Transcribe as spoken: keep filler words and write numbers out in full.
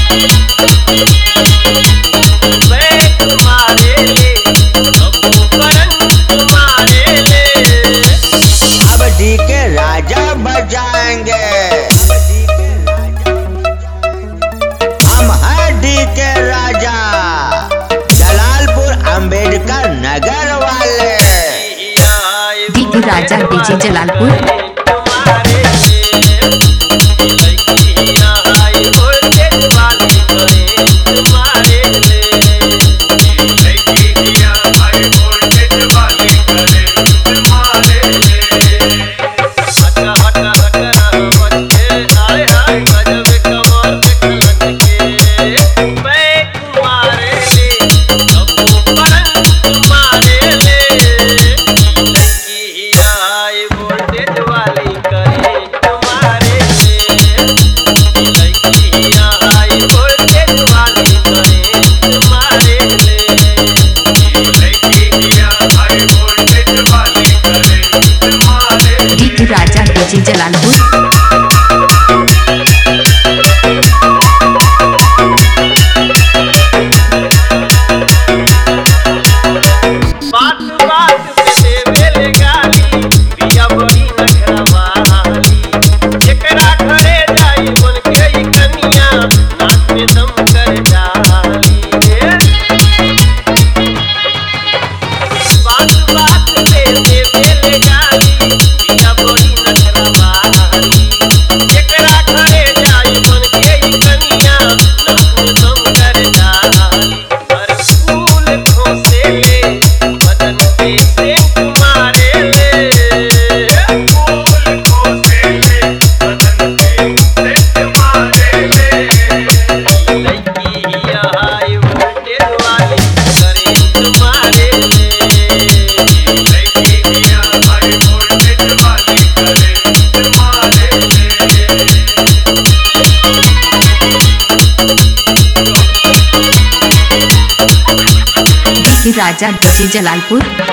अब D K राजा बजाएंगे। हम हैं डी के राजा, जलालपुर अंबेडकर नगर वाले। D K Raja DJ Jalalpur. Raja DJ Jalalpur. बात बात पे देवे गाली, पिया बड़ी नखरवाली। एकरा घरे जाई बन के ई कनिया, नाक में दम कर डाली। बात बात पे देवे गाली, पिया बड़ी नखरवाली। एकरा घरे जाई बन के ई कनिया, नाक में दम कर डाली। हर फूल खोसे ले, बदन पे सेंट मारे ले। फूल खोसे ले, बदन पे सेंट मारे ले। लड़की हिया हाई वोल्टेज वाली, करेंट मारे ले। लड़की हिया हाई वोल्टेज वाली, करेंट मारे ले। D K Raja DJ Jalalpur.